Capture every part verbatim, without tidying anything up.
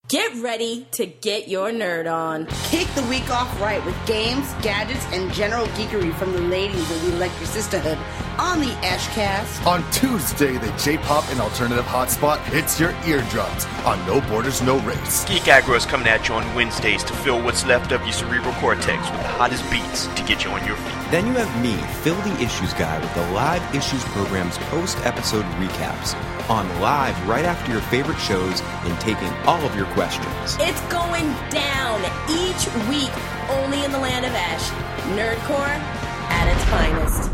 Get ready to get your nerd on. Kick the week off right with games, gadgets, and general geekery from the ladies of the Electric Sisterhood on the Ashcast. On Tuesday, the J-pop and alternative hotspot hits your eardrums on No Borders, No Race. Geek Aggro is coming at you on Wednesdays to fill what's left of your cerebral cortex with the hottest beats to get you on your feet. Then you have me, Phil the Issues Guy, with the Live Issues program's post-episode recaps on live right after your favorite shows and taking all of your questions. It's going down each week, only in the land of Ash. Nerdcore at its finest.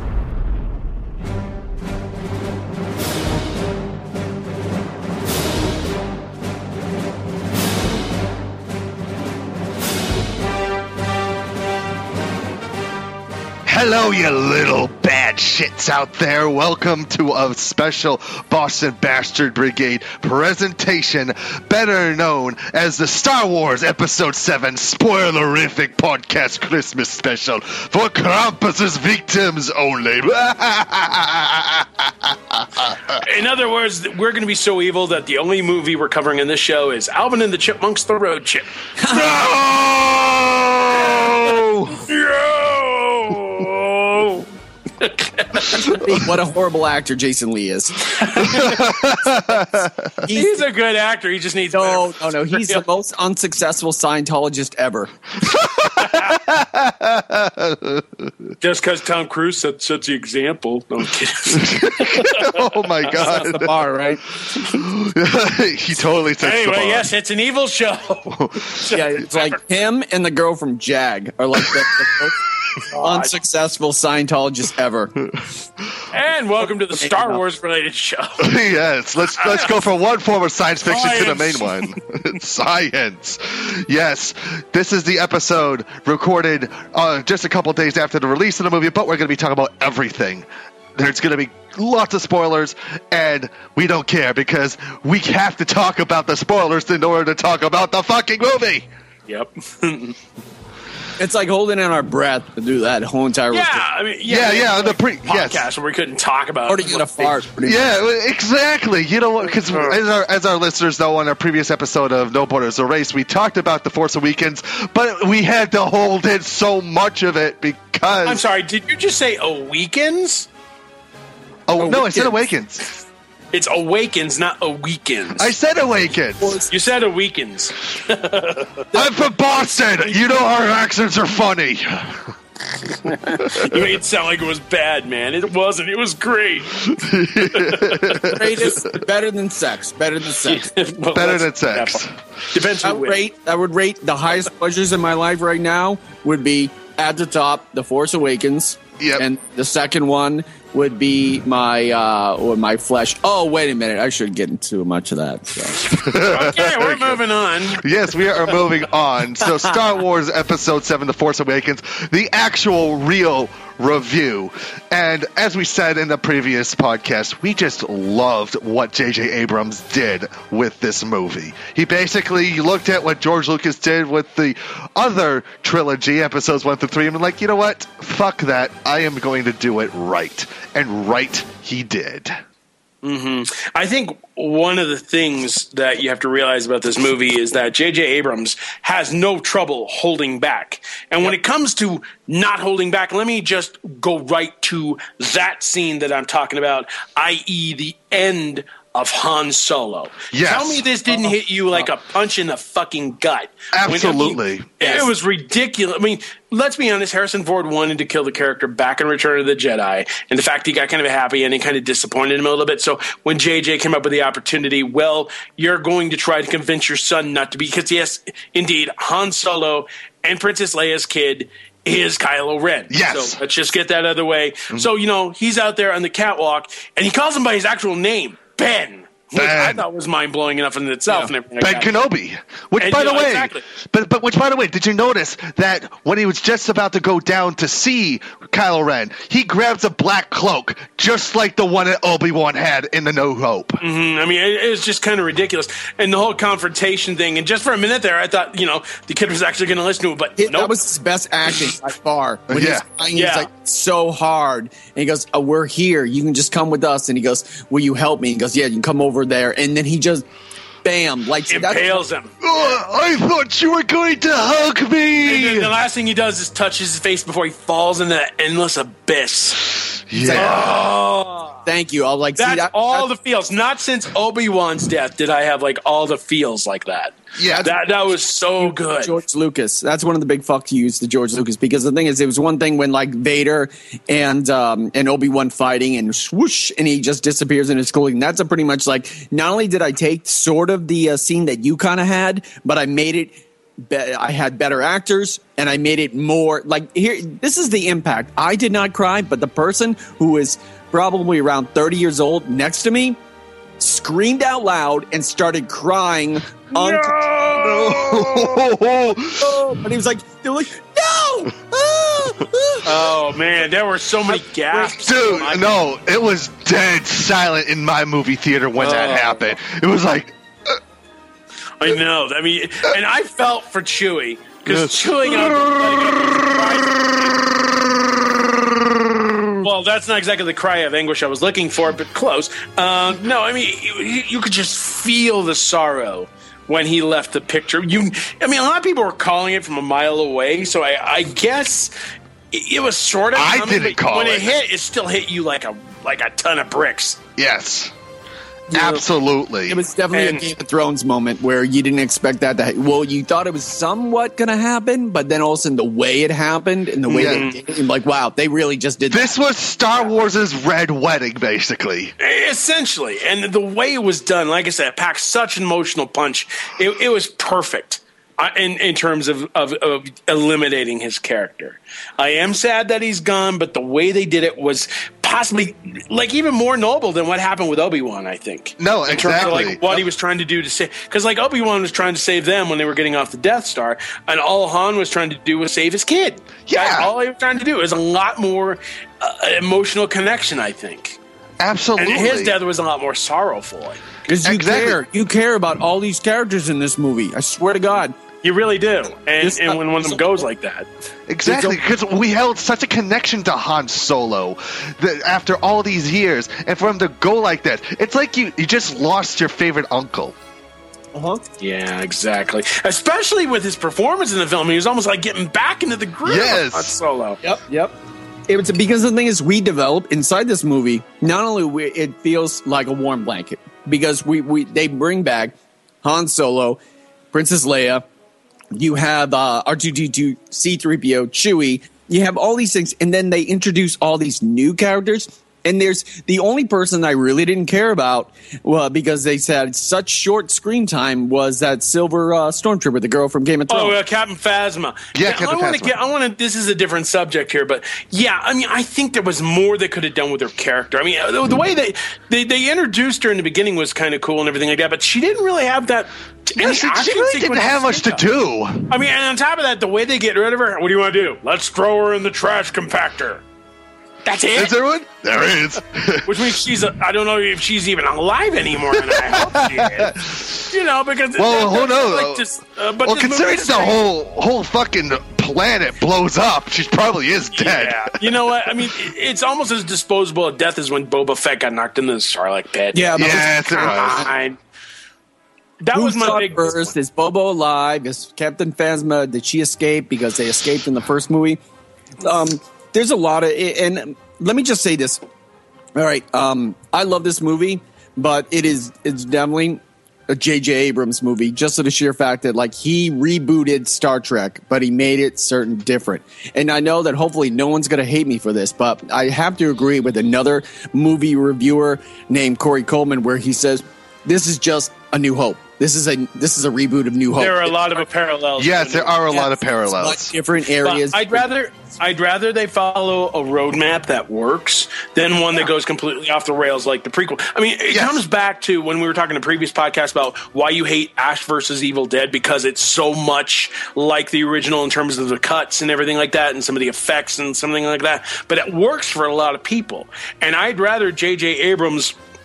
Hello, you little bad shits out there. Welcome to a special Boston Bastard Brigade presentation, better known as the Star Wars Episode seven Spoilerific Podcast Christmas Special for Krampus's victims only. In other words, we're going to be so evil that the only movie we're covering in this show is Alvin and the Chipmunks: The Road Chip. No! No! What a horrible actor Jason Lee is. he's, he's a good actor. He just needs no, no, no. He's the most unsuccessful Scientologist ever. Just because Tom Cruise set such an example. No, I'm kidding. Oh my God! That's the bar, right? He totally sets anyway, the bar. yes, it's an evil show. Yeah, it's like him and the girl from Jag are like the, the most unsuccessful Scientologists ever. And welcome to the Star Wars related show. Yes, let's let's go from one form of science fiction Science. to the main one. Science. Yes, this is the episode recorded uh, just a couple days after the release of the movie, but we're going to be talking about everything. There's going to be lots of spoilers, and we don't care because we have to talk about the spoilers in order to talk about the fucking movie. Yep. It's like holding in our breath to do that whole entire Yeah, I mean, yeah, Yeah, yeah, the pre- podcast yes. where we couldn't talk about Or to get a fart. Yeah, exactly. You know what? Because as our, as our listeners know, on our previous episode of No Borders, No Race, we talked about The Force Awakens, but we had to hold in so much of it because... I'm sorry, did you just say Awakens? Oh, no, I said Awakens. It's Awakens, not Awakens. I said Awakens. You said Awakens. I'm from Boston. You know our accents are funny. You made it sound like it was bad, man. It wasn't. It was great. Greatest, better than sex. Better than sex. Well, Better than sex. Depends I who would wins. rate. I would rate the highest pleasures in my life right now would be at the top, The Force Awakens. Yep. And the second one would be my uh, or my flesh. Oh, wait a minute! I shouldn't get into much of that. So. Okay, we're moving on. Yes, we are moving on. So Star Wars Episode seven, The Force Awakens, the actual real review. And as we said in the previous podcast, we just loved what J J Abrams did with this movie. He basically looked at what George Lucas did with the other trilogy, episodes one through three, and was like, you know what? Fuck that. I am going to do it right. And right he did. Mm-hmm. I think one of the things that you have to realize about this movie is that J J Abrams has no trouble holding back. And when it comes to not holding back, let me just go right to that scene that I'm talking about, that is the end of Han Solo. Yes. Tell me this didn't hit you like a punch in the fucking gut. Absolutely. When, I mean, yes. It was ridiculous. I mean, let's be honest, Harrison Ford wanted to kill the character back in Return of the Jedi, and the fact he got kind of a happy ending kind of disappointed him a little bit. So when J J came up with the opportunity, well, you're going to try to convince your son not to be, because yes, indeed, Han Solo and Princess Leia's kid is Kylo Ren. Yes. So let's just get that out of the way. Mm-hmm. So, you know, he's out there on the catwalk, and he calls him by his actual name, Ben. Which I thought was mind blowing enough in itself. Yeah. And Ben like Kenobi. Which, and, by you the know, way, exactly. but but which, by the way, did you notice that when he was just about to go down to see Kylo Ren, he grabs a black cloak, just like the one that Obi-Wan had in the No Hope. Mm-hmm. I mean, it, it was just kind of ridiculous, and the whole confrontation thing. And just for a minute there, I thought, you know, the kid was actually going to listen to it, but it, nope. That was his best acting by far. When yeah, he's crying, yeah. he's like so hard, and he goes, oh, "We're here. You can just come with us." And he goes, "Will you help me?" And he goes, "Yeah, you can come over there." And then he just bam, like impales him. Oh, I thought you were going to hug me. And then the last thing he does is touch his face before he falls into that endless abyss. Yeah. Oh, Thank you. I'll like that's see that, all that's, the feels. Not since Obi-Wan's death did I have like all the feels like that. Yeah. that that was so good. George Lucas. That's one of the big fuck yous to George Lucas, because the thing is, it was one thing when like Vader and um, and Obi-Wan fighting and swoosh, and he just disappears in his clothing. That's a pretty much like, not only did I take sort of the uh, scene that you kind of had, but I made it. Be- I had better actors, and I made it more like here. This is the impact. I did not cry, but the person who is probably around thirty years old next to me screamed out loud and started crying. No. But he was like, they were like, no! Oh man, there were so many gasps. Dude, no, it was dead silent in my movie theater when Oh. that happened. It was like, I know. I mean, and I felt for Chewie because Chewie got. Well, that's not exactly the cry of anguish I was looking for, but close. Um, no, I mean, you, you could just feel the sorrow when he left the picture. You, I mean, a lot of people were calling it from a mile away, so I, I guess it, it was sort of. I coming, didn't but call when it. it hit. It still hit you like a like a ton of bricks. yes. know, Absolutely. It was definitely And- a Game of Thrones moment where you didn't expect that to ha- well, you thought it was somewhat going to happen, but then all of a sudden the way it happened and the way Yeah. they did it, you're like, wow, they really just did This that. was Star Wars' Red Wedding, basically. Essentially, and the way it was done, like I said, it packed such an emotional punch. It, it was perfect uh, in in terms of, of of eliminating his character. I am sad that he's gone, but the way they did it was possibly like even more noble than what happened with Obi-Wan. I think. No, in terms of exactly. like what he was trying to do to save, because like Obi-Wan was trying to save them when they were getting off the Death Star, and all Han was trying to do was save his kid. Yeah. That's all he was trying to do. Is a lot more uh, emotional connection, I think. Absolutely. And his death was a lot more sorrowful. Because you Exactly. care. You care about all these characters in this movie. I swear to God. You really do. And, This- and when one of them goes like that. Exactly, because we held such a connection to Han Solo that after all these years, and for him to go like that, it's like you, you just lost your favorite uncle. Uh-huh. Yeah, exactly. Especially with his performance in the film. He was almost like getting back into the groove Yes. of Han Solo. Yep. Yep. It was because the thing is, we develop inside this movie. Not only we, it feels like a warm blanket because we, we they bring back Han Solo, Princess Leia. You have uh, R two D two, C three P O, Chewie. You have all these things, and then they introduce all these new characters. And there's the only person I really didn't care about, well, because they said such short screen time, was that silver uh, stormtrooper, the girl from Game of Thrones. Oh, uh, Captain Phasma. Yeah, Captain I want to Phasma. get. I want to. This is a different subject here, but yeah, I mean, I think there was more they could have done with her character. I mean, the, the way they, they they introduced her in the beginning was kind of cool and everything like that, but she didn't really have that. Yeah, any she, action she really didn't sequences have much to speak of. do. I mean, and on top of that, the way they get rid of her, what do you want to do? Let's throw her in the trash compactor. That's it. Is there one? There is. Which means she's, a, I don't know if she's even alive anymore, and I hope she is. You know, because. Well, that- who that's knows? like just, uh, but well, this considering movie the is- whole whole fucking planet blows up, she probably is dead. Yeah. You know what? I mean, it- it's almost as disposable a death as when Boba Fett got knocked into the Sarlacc pit. Yeah, but Yes, it Come was. on. That Who was my saw big. first? Is Bobo alive? Is Captain Phasma? Did she escape because they escaped in the first movie? Um, there's a lot of, and let me just say this. All right, um, I love this movie, but it is it's definitely a J J Abrams movie, just for the sheer fact that like he rebooted Star Trek, but he made it certain different. And I know that hopefully no one's going to hate me for this, but I have to agree with another movie reviewer named Corey Coleman, where he says this is just a New Hope. This is a this is a reboot of New Hope. There are a lot of parallels. Yes, there are a lot of Yes, parallels. but different But areas. I'd rather I'd rather they follow a roadmap that works than one that goes completely off the rails like the prequel. I mean, it Yes. comes back to when we were talking in a previous podcast about why you hate Ash versus Evil Dead, because it's so much like the original in terms of the cuts and everything like that and some of the effects and something like that. But it works for a lot of people. And I'd rather J J Abrams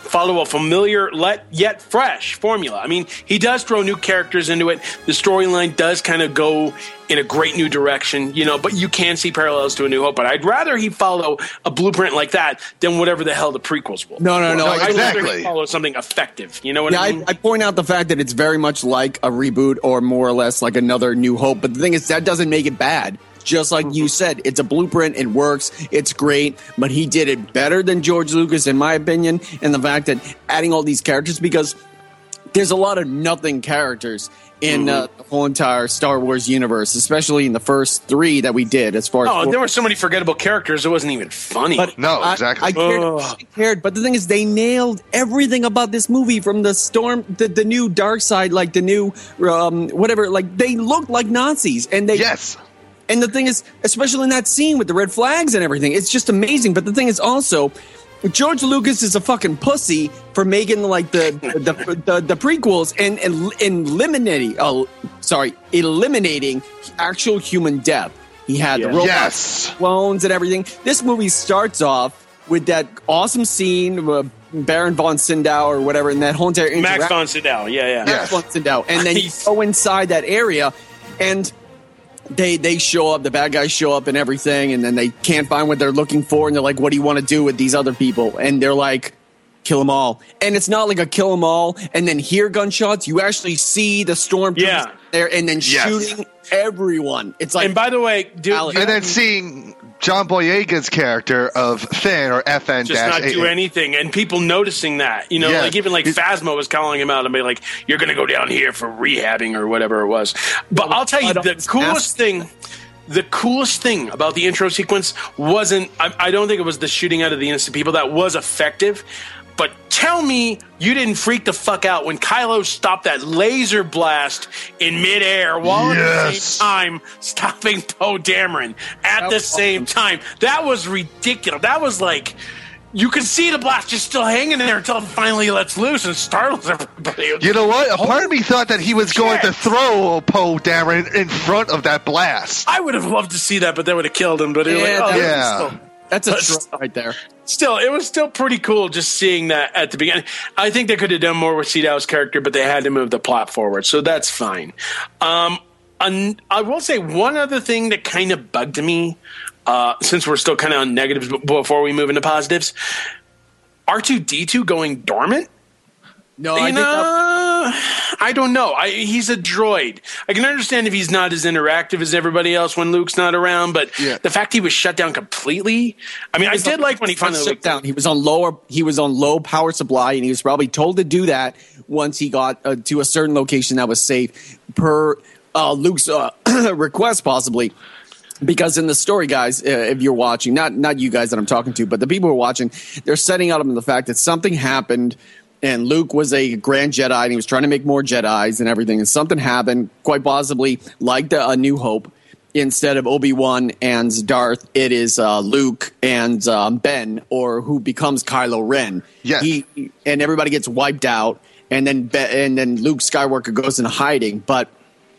follow a familiar let yet fresh formula. I mean, he does throw new characters into it. The storyline does kind of go in a great new direction, you know, but you can see parallels to A New Hope. But I'd rather he follow a blueprint like that than whatever the hell the prequels will. No, no, no. No, I'd exactly. rather he follow something effective. You know what Yeah, I I, mean? I point out the fact that it's very much like a reboot or more or less like another New Hope. But the thing is, that doesn't make it bad. Just like you said, it's a blueprint. It works. It's great. But he did it better than George Lucas, in my opinion. And the fact that adding all these characters, because there's a lot of nothing characters in uh, the whole entire Star Wars universe, especially in the first three that we did. As far as Oh, there were so many forgettable characters, it wasn't even funny. But No, I- exactly. I, cared, Ugh. I cared, but the thing is, they nailed everything about this movie, from the storm, the, the new dark side, like the new um, whatever. Like, they looked like Nazis, and they Yes. And the thing is, especially in that scene with the red flags and everything, it's just amazing. But the thing is also, George Lucas is a fucking pussy for making like the the the, the prequels and, and, and eliminating, oh, sorry, eliminating actual human death. He had the Yeah. robots, Yes. clones, and everything. This movie starts off with that awesome scene, uh, Baron von Sydow or whatever, and that whole entire Max interaction. von Sydow, yeah, yeah. Yes. Von Sydow. And then you He's- go inside that area, and they they show up, the bad guys show up and everything, and then they can't find what they're looking for, and they're like, what do you want to do with these other people? And they're like, kill them all. And it's not like a kill them all and then hear gunshots. You actually see the stormtroopers Yeah. there and then Yes. shooting everyone. It's like, And by the way, dude, Alex. And then seeing John Boyega's character of Finn, or F N just not do anything, and people noticing that, you know, Yeah. like even like Phasma was calling him out and be like, "You're going to go down here for rehabbing or whatever it was." But I'll tell you, Blood on the his coolest mask. thing, the coolest thing about the intro sequence wasn't. I, I don't think it was the shooting out of the innocent people that was effective. But tell me you didn't freak the fuck out when Kylo stopped that laser blast in midair while at the Yes. same time stopping Poe Dameron at That the was same time. That was ridiculous. That was like, you could see the blast just still hanging in there until it finally lets loose and startles everybody. You know what? A part of me thought that he was going to Shit. throw Poe Dameron in front of that blast. I would have loved to see that, but that would have killed him. But it was Yeah, like, oh, that- Yeah. still- that's a But trope right there. Still, it was still pretty cool just seeing that at the beginning. I think they could have done more with Sydow's character, but they had to move the plot forward, so that's fine. Um, an- I will say one other thing that kind of bugged me, uh, since we're still kind of on negatives b- before we move into positives, R two D two going dormant? No, I You think that, know, I don't know. I, he's a droid. I can understand if he's not as interactive as everybody else when Luke's not around, but Yeah. the fact he was shut down completely. I mean, I did like when he finally shut looked down. He was on lower. He was on low power supply, and he was probably told to do that once he got uh, to a certain location that was safe, per uh, Luke's uh, request, possibly. Because in the story, guys, uh, if you're watching, not not you guys that I'm talking to, but the people who are watching, they're setting out on the fact that something happened, and Luke was a Grand Jedi, and he was trying to make more Jedis and everything, and something happened, quite possibly like the A New Hope. Instead of Obi-Wan and Darth, it is uh, Luke and um, Ben, or who becomes Kylo Ren. Yes. He and everybody gets wiped out, and then Be- and then Luke Skywalker goes into hiding, but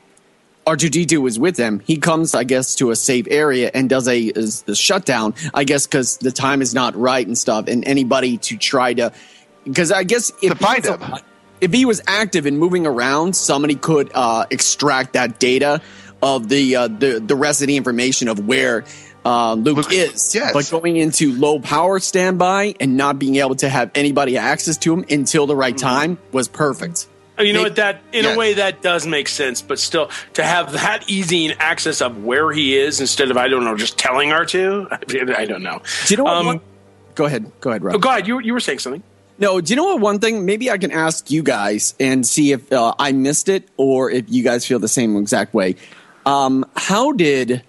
R two D two is with him. He comes, I guess, to a safe area and does a, a, a shutdown, I guess, because the time is not right and stuff. And anybody to try to, because I guess if To find he was him. a- if he was active and moving around, somebody could uh, extract that data of the uh, the the rest of the information of where uh, Luke, Luke- is. yes. But going into low power standby and not being able to have anybody access to him until the right time was perfect. You know Maybe- what? That in Yeah. a way that does make sense, but still to have that easy an access of where he is instead of I don't know just telling R two. I don't know. Do you know what? Um, one- go ahead. Go ahead, Rob. Oh, go ahead. You you were saying something. No, do you know what? One thing, maybe I can ask you guys and see if uh, I missed it or if you guys feel the same exact way. Um, how did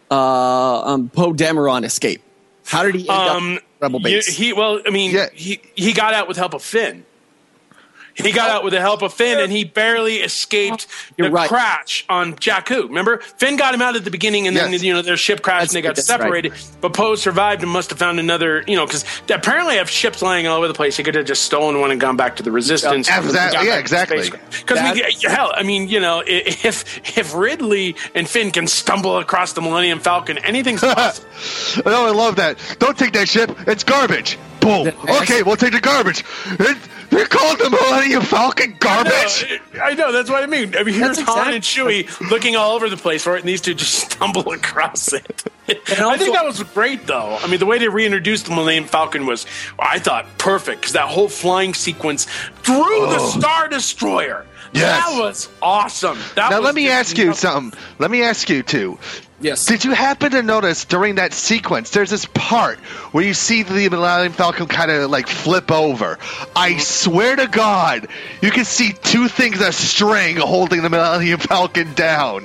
uh, um, Poe Dameron escape? How did he end Um, up Rebel you- Base? he well, I mean, Yeah. he he got out with help of Finn. He got out with the help of Finn, and he barely escaped You're the right. crash on Jakku. Remember, Finn got him out at the beginning, and then Yes. you know their ship crashed, That's- and they got that's separated. right. But Poe survived and must have found another. You know, because apparently have ships lying all over the place. He could have just stolen one and gone back to the Resistance. Yeah, exactly. Yeah, exactly. Because we That- get hell. I mean, you know, i- if if Ridley and Finn can stumble across the Millennium Falcon, anything's possible. Oh, I love that. Don't take that ship. It's garbage. Boom. Okay, we'll take the garbage. It, they're calling the Millennium Falcon garbage? I know, I know, that's what I mean. I mean, here's That's Han exactly- and Chewie looking all over the place for it, and these two just stumble across it. also- I think that was great, though. I mean, the way they reintroduced the Millennium Falcon was, I thought, perfect, because that whole flying sequence through the Star Destroyer. Yes. That was awesome. That Now, was let me just ask you nuts. something. Let me ask you, too. Yes. Did you happen to notice during that sequence, there's this part where you see the Millennium Falcon kind of like flip over? I swear to God, you can see two things a string holding the Millennium Falcon down.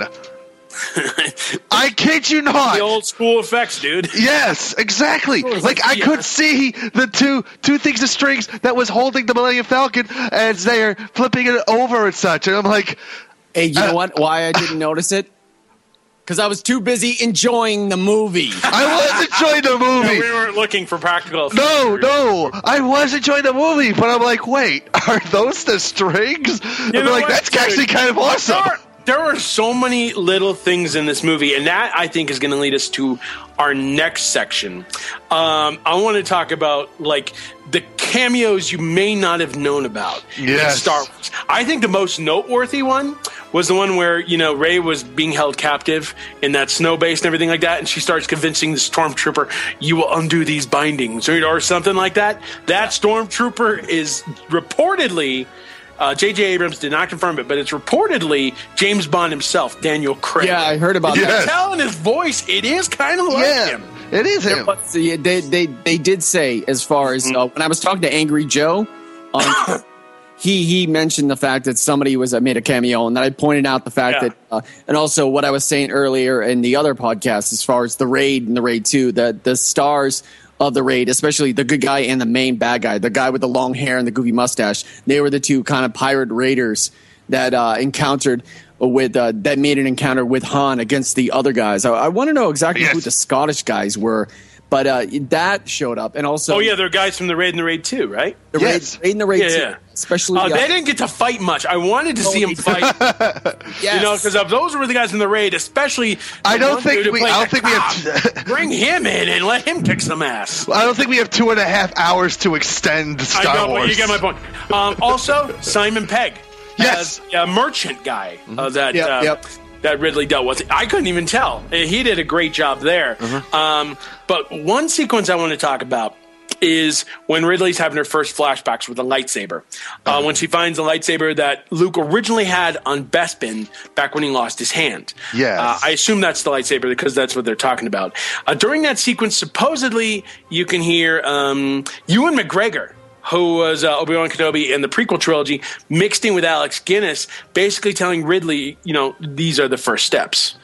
I kid you not. The old school effects, dude. Yes, exactly. Like I Yeah. could see the two two things of strings that was holding the Millennium Falcon as they're flipping it over and such. And I'm like, Hey, you Uh, know what? Why I didn't notice it? Because I was too busy enjoying the movie. I was enjoying the No, movie. we weren't looking for practical effects. No, no, I was enjoying the movie, but I'm like, wait, are those the strings? I'm know like, what, that's dude? actually kind of awesome. There are, there are so many little things in this movie, and that I think is going to lead us to our next section. Um, I want to talk about like the cameos you may not have known about in Yes. Star Wars. I think the most noteworthy one was the one where, you know, Rey was being held captive in that snow base and everything like that, and she starts convincing the stormtrooper, you will undo these bindings, or, or something like that. That stormtrooper is reportedly, uh, J J Abrams did not confirm it, but it's reportedly James Bond himself, Daniel Craig. Yeah, I heard about Yes. that. You can tell in his voice, it is kind of like Yeah, him. it is him. But see, they, they they did say, as far as uh, when I was talking to Angry Joe, um, he he mentioned the fact that somebody was uh, made a cameo, and that I pointed out the fact Yeah. that, uh, and also what I was saying earlier in the other podcast, as far as the raid and the raid two, that the stars of the raid, especially the good guy and the main bad guy, the guy with the long hair and the goofy mustache, they were the two kind of pirate raiders that uh, encountered with uh, that made an encounter with Han against the other guys. I, I want to know exactly Yes. who the Scottish guys were, but uh, that showed up, and also Oh, yeah, they're guys from the Raid and the Raid two, right? the Yes. raid, raid and the raid Yeah, two, yeah. especially Uh, uh, they didn't get to fight much. I wanted to see Oh, them fight. yes. You know, because those were the guys in the raid, especially. I the don't one think dude who we- played I don't the think we have cop. Bring him in and let him kick some ass. I don't think we have two and a half hours to extend Star I know, Wars. but you get my point. Um, also, Simon Pegg, Yes. as a merchant guy uh, that Yep, uh, yep. that Ridley dealt with. I couldn't even tell. He did a great job there. Um, but one sequence I want to talk about is when Ridley's having her first flashbacks with a lightsaber. Uh, when she finds the lightsaber that Luke originally had on Bespin back when he lost his hand. Yes. Uh, I assume that's the lightsaber because that's what they're talking about. Uh, during that sequence, supposedly you can hear um, Ewan McGregor, who was uh, Obi-Wan Kenobi in the prequel trilogy, mixed in with Alex Guinness, basically telling Ridley, you know, these are the first steps.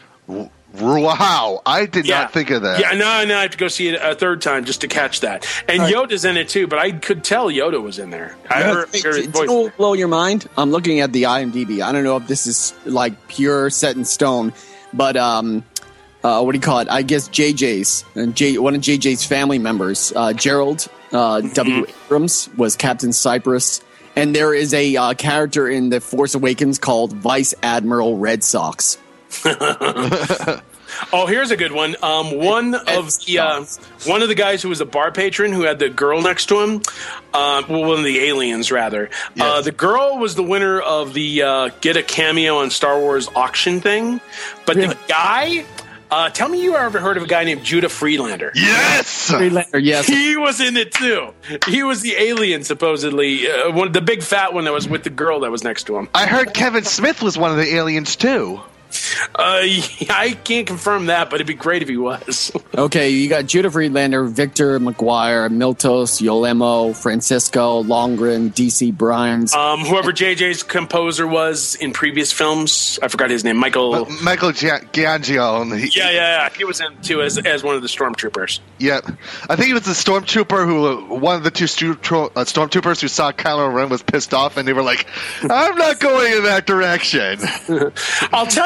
Wow, I did not think of that. Yeah, no, no, I have to go see it a third time just to catch that. And Yoda's in it too, but I could tell Yoda was in there. I heard, Hey, heard his do voice. you know what will blow your mind? I'm looking at the IMDb. I don't know if this is like pure set in stone, but um, uh, what do you call it? I guess J J's and J, one of J J's family members, uh, Gerald uh, W. Abrams, was Captain Cyprus, and there is a uh, character in The Force Awakens called Vice Admiral Red Sox. Oh, here's a good one. Um, one of the uh, one of the guys who was a bar patron who had the girl next to him, uh, well, one of the aliens rather. Uh, the girl was the winner of the uh, get a cameo on Star Wars auction thing, but the guy. Uh, tell me you ever heard of a guy named Judah Friedlander? Yes. Freelander, yes. He was in it too. He was the alien, supposedly, uh, one the big fat one that was with the girl that was next to him. I heard Kevin Smith was one of the aliens too. Uh, I can't confirm that, but it'd be great if he was. Okay, you got Judah Friedlander, Victor McGuire, Miltos, Yolemo, Francisco, Longren, D C Bryans. Um, whoever J J's composer was in previous films, I forgot his name. Michael. Michael Gia- Giangio. and he- yeah, yeah, yeah. He was in too as as one of the stormtroopers. Yeah, I think it was the stormtrooper who, one of the two stu- tro- uh, stormtroopers who saw Kylo Ren was pissed off, and they were like, "I'm not going in that direction." I'll tell you, one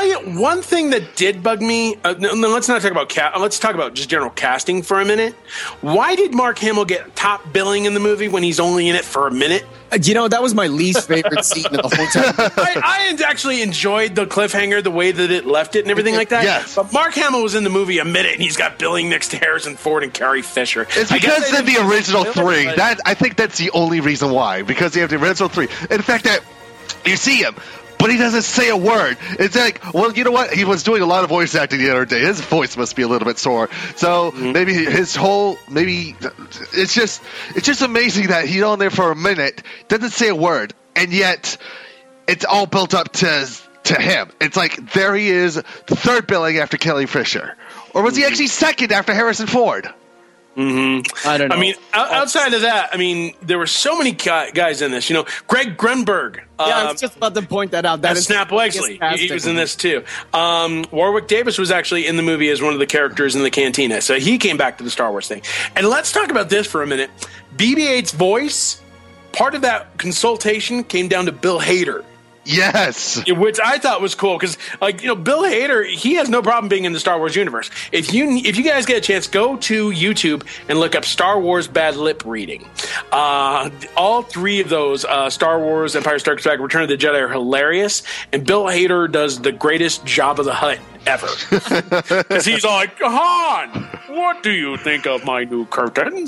one thing that did bug me, uh, no, no, let's not talk about ca- let's talk about just general casting for a minute. Why did Mark Hamill get top billing in the movie when he's only in it for a minute? You know, that was my least favorite scene of the whole time. I, I actually enjoyed the cliffhanger, the way that it left it and everything like that. Yes. But Mark Hamill was in the movie a minute, and he's got billing next to Harrison Ford and Carrie Fisher. It's I guess because they in the didn't- original three. but- That I think that's the only reason why. Because you have the original three. In fact, that you see him, but he doesn't say a word. It's like, well, you know what? He was doing a lot of voice acting the other day. His voice must be a little bit sore. So Mm-hmm. maybe his whole maybe it's just it's just amazing that he's on there for a minute, doesn't say a word, and yet it's all built up to to him. It's like there he is, the third billing after Carrie Fisher, or was he actually second after Harrison Ford? Mm-hmm. I don't know. I mean, o- outside of that, I mean, there were so many gu- guys in this. You know, Greg Grunberg. yeah, I uh, was just about to point that out. That That's is Snap Wexley. He, he was in this too. Um, Warwick Davis was actually in the movie as one of the characters in the cantina, so he came back to the Star Wars thing. And let's talk about this for a minute. B B eight's voice, part of that consultation came down to Bill Hader. Yes. Which I thought was cool because, like, you know, Bill Hader, he has no problem being in the Star Wars universe. If you if you guys get a chance, go to YouTube and look up Star Wars bad lip reading. Uh, all three of those, uh, Star Wars, Empire Strikes Back, Return of the Jedi, are hilarious, and Bill Hader does the greatest Jabba the Hutt ever. Because he's all like, Han, what do you think of my new curtains?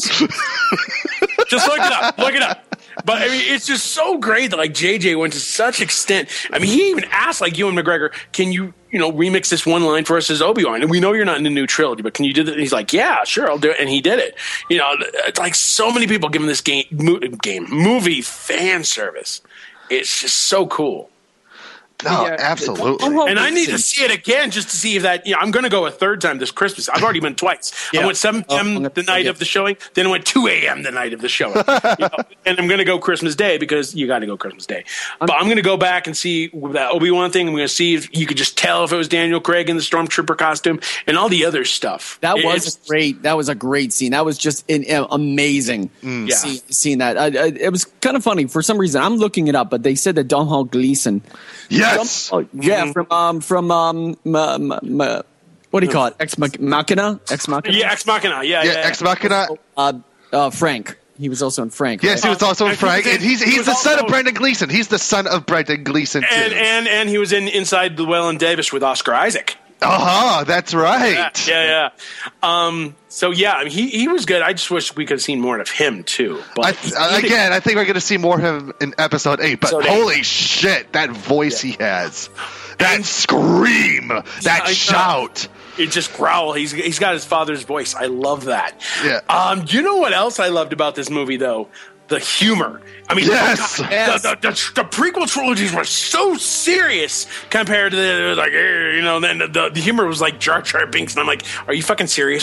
Just look it up. Look it up. But I mean, it's just so great that like J J went to such extent. I mean, he even asked like Ewan McGregor, "Can you, you know, remix this one line for us as Obi-Wan? And we know you're not in the new trilogy, but can you do that?" And he's like, "Yeah, sure, I'll do it." And he did it. You know, it's like so many people giving this game, mo- game movie fan service. It's just so cool. No, Yeah. absolutely. Oh, And I need to see it again just to see if that, you know, I'm going to go a third time this Christmas. I've already been twice. Yeah. I went seven Oh, p.m. I'm gonna- the night yeah. of the showing, then I went two a.m. the night of the showing. You know, and I'm going to go Christmas Day because you got to go Christmas Day. But I'm going to go back and see that Obi-Wan thing. I'm going to see if you could just tell if it was Daniel Craig in the Stormtrooper costume and all the other stuff. That It- was it's- a great. That was a great scene. That was just an, uh, amazing. Yeah. See, seeing that, I, I, it was kind of funny for some reason. I'm looking it up, but they said that Domhnall Gleeson. Yes. Oh, yeah, from um, from um, m- m- m- what do you call it? Ex Mach- Machina. Ex Machina. Yeah, Ex Machina. Yeah, Yeah, yeah. Ex Machina. Uh, uh, Frank. He was also in Frank. Yes, he right? was also in and he Frank, was in- and he's he he's was the son also- of Brendan Gleeson. He's the son of Brendan Gleeson too. And, and, and he was in Inside Llewellyn Davis with Oscar Isaac. uh-huh, that's right. Yeah, yeah, yeah. Um, so yeah, I mean, he he was good. I just wish we could have seen more of him too. But I th- again, I think we're going to see more of him in episode eight. But Episode eight. holy shit, that voice he has, that scream, that I know. shout. it just growl. He's he's got his father's voice. I love that. Yeah. Um, you know what else I loved about this movie though? The humor. I mean, Yes. oh God, Yes. The, the, the, the prequel trilogies were so serious compared to the like, eh, you know, then the, the, the humor was like Jar Jar Binks, and I'm like, are you fucking serious?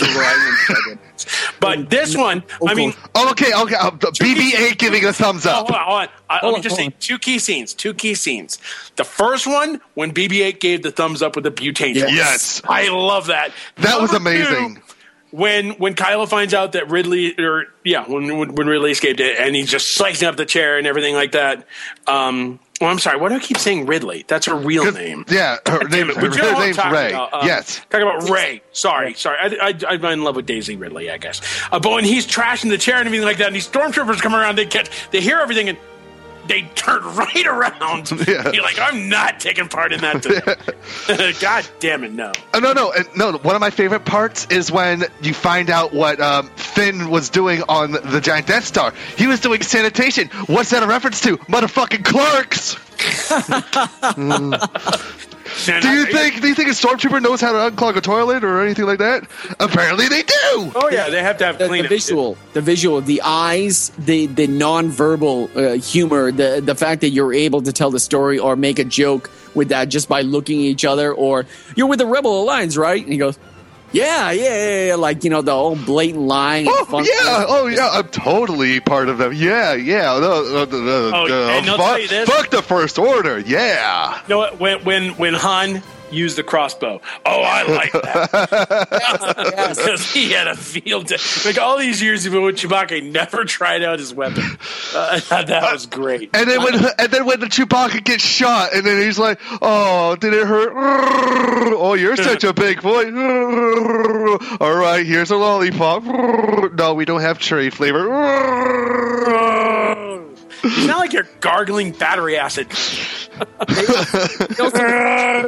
But this one, I mean, Oh, okay, okay. Uh, B B eight giving a thumbs Oh, up. hold on, hold on. I, Hold let me on, just hold say on. two key scenes. Two key scenes. The first one when B B eight gave the thumbs up with the butane. Yes. Yes. I love that. That was Number two, amazing. when when Kylo finds out that Ridley, or yeah, when when, when Ridley escaped it, and he's just slicing up the chair and everything like that. Um, well, I'm sorry. Why do I keep saying Ridley? That's her real name. Yeah, her, God name, damn it. her, But you know what I'm name's talking Ray. about. Um, yes. Talking about Ray. Sorry, sorry. I, I, I'm in love with Daisy Ridley, I guess. Uh, but when he's trashing the chair and everything like that, and these stormtroopers come around, they catch, they hear everything, and they turn right around. Yeah. You're like, I'm not taking part in that today. God damn it, no. Oh, no, no, and no. One of my favorite parts is when you find out what um, Finn was doing on the giant Death Star. He was doing sanitation. What's that a reference to? Motherfucking clerks. Do you think? Do you think a stormtrooper knows how to unclog a toilet or anything like that? Apparently, they do. Oh yeah, they have to have the, clean the visual, the visual, the eyes, the the nonverbal uh, humor, the the fact that you're able to tell the story or make a joke with that just by looking at each other, or you're with the Rebel Alliance, right? And he goes, "Yeah, yeah, yeah,", yeah. Like, you know, the whole blatant lying. and Oh fun- yeah, oh yeah, I'm totally part of them. Yeah, yeah. No, no, no, no, Oh, no, and I'll fuck, tell you this. fuck the First Order. Yeah. You know what? When when when Han use the crossbow. Oh, I like that. Because he had a field day. Like all these years, even with Chewbacca, he never tried out his weapon. Uh, that was great. And then when and then when the Chewbacca gets shot, and then he's like, "Oh, did it hurt? Oh, you're such a big boy. All right, here's a lollipop. No, we don't have cherry flavor." It's not like you're gargling battery acid. They also,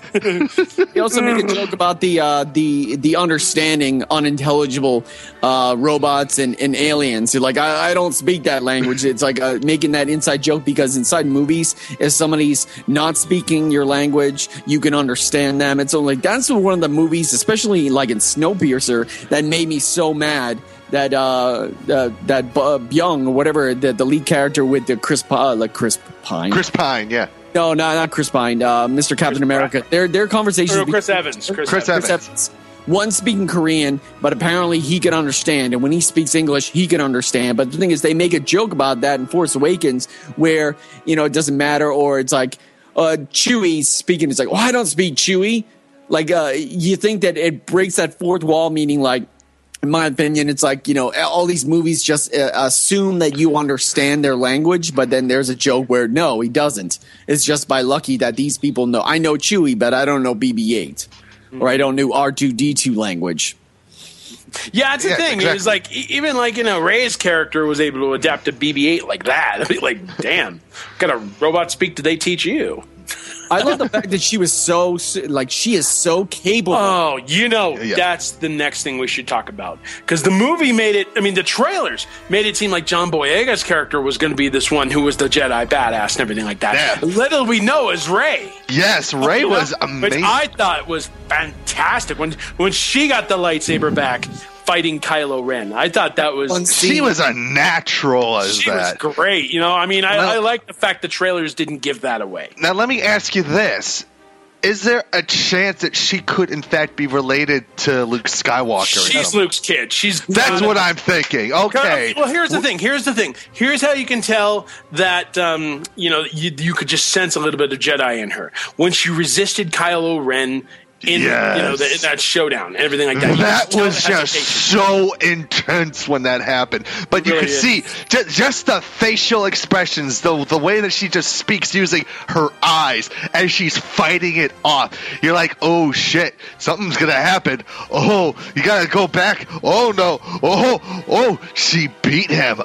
they also make a joke about the uh, the the understanding unintelligible uh, robots and, and aliens. They're like, I, I don't speak that language. It's like uh, making that inside joke because inside movies, if somebody's not speaking your language, you can understand them. It's only that's one of the movies, especially like in Snowpiercer, that made me so mad. That uh, uh that uh, Byung or whatever the, the lead character with the Chris uh, like Chris Pine Chris Pine yeah no no not Chris Pine uh, Mister Captain Chris America Pratt. their their conversations Or Chris Evans Chris, Chris Evans. Evans. Evans. One speaking Korean, but apparently he can understand, and when he speaks English, he can understand. But the thing is, they make a joke about that in Force Awakens, where you know it doesn't matter, or it's like uh, Chewie speaking. It's like, oh, I don't speak Chewie. Like uh, you think that it breaks that fourth wall, meaning like. In my opinion, it's like, you know, all these movies just uh, assume that you understand their language, but then there's a joke where, no, he doesn't. It's just by lucky that these people know. I know Chewie, but I don't know B B eight. Mm-hmm. Or I don't know R two D two language. Yeah, that's the Yeah, thing. exactly. It was like, e- even like, you know, Rey's character was able to adapt to B B eight like that. I'd be like, damn, what kind of robot speak did they teach you? I love the fact that she was so, like, she is so capable. Oh, you know, Yeah. that's the next thing we should talk about. Because the movie made it, I mean, the trailers made it seem like John Boyega's character was going to be this one who was the Jedi badass and everything like that. Yeah. Little we know is Rey. Yes, Rey You know? was amazing. Which I thought was fantastic. When, when she got the lightsaber back fighting Kylo Ren, I thought that was... she was a natural as She that. was great. You know, I mean, I, Well- I like the fact the trailers didn't give that away. Now, let me ask you this. Is there a chance that she could, in fact, be related to Luke Skywalker? or She's something? Luke's kid. She's That's gotta- what I'm thinking. Okay. Well, here's the thing. Here's the thing. Here's how you can tell that um, you know you, you could just sense a little bit of Jedi in her when she resisted Kylo Ren in Yes. you know the, in that showdown and everything like that. You That just tell was the just hesitation. so intense when that happened. But you Really could is. see just, just the facial expressions, the the way that she just speaks using her eyes as she's fighting it off. You're like, oh shit, something's gonna happen. Oh, you gotta go back. Oh no. Oh, oh, she beat him.